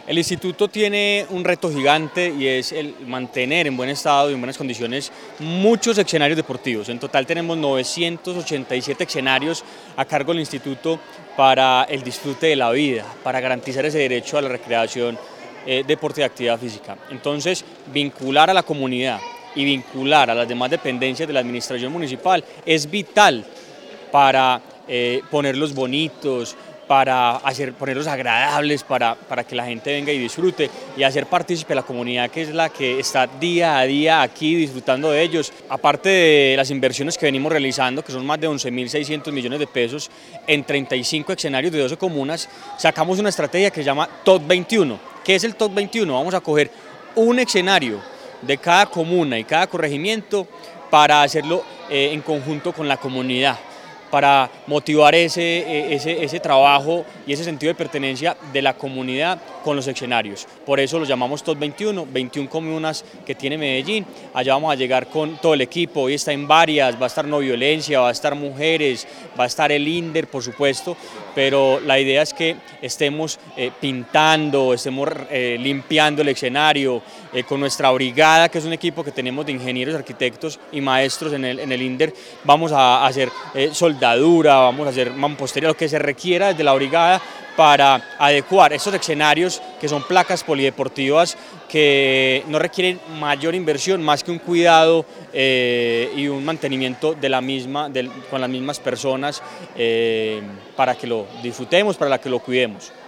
El instituto tiene un reto gigante y es el mantener en buen estado y en buenas condiciones muchos escenarios deportivos. En total tenemos 987 escenarios a cargo del instituto para el disfrute de la vida, para garantizar ese derecho a la recreación, deporte y actividad física. Entonces, vincular a la comunidad y vincular a las demás dependencias de la administración municipal es vital para ponerlos bonitos, para ponerlos agradables, para que la gente venga y disfrute y hacer partícipe a la comunidad, que es la que está día a día aquí disfrutando de ellos. Aparte de las inversiones que venimos realizando, que son más de 11.600 millones de pesos en 35 escenarios de 12 comunas, sacamos una estrategia que se llama TOP 21. ¿Qué es el TOP 21? Vamos a coger un escenario de cada comuna y cada corregimiento para hacerlo en conjunto con la comunidad, para motivar ese trabajo y ese sentido de pertenencia de la comunidad con los escenarios. Por eso lo llamamos TOP 21, 21 comunas que tiene Medellín. Allá vamos a llegar con todo el equipo, hoy está en varias, va a estar No Violencia, va a estar Mujeres, va a estar el INDER, por supuesto, pero la idea es que estemos pintando, estemos limpiando el escenario, con nuestra brigada, que es un equipo que tenemos de ingenieros, arquitectos y maestros en el INDER. Vamos a hacer soldadura, vamos a hacer mampostería, lo que se requiera desde la brigada para adecuar estos escenarios, que son placas polideportivas que no requieren mayor inversión más que un cuidado y un mantenimiento de con las mismas personas, para que lo disfrutemos, para que lo cuidemos.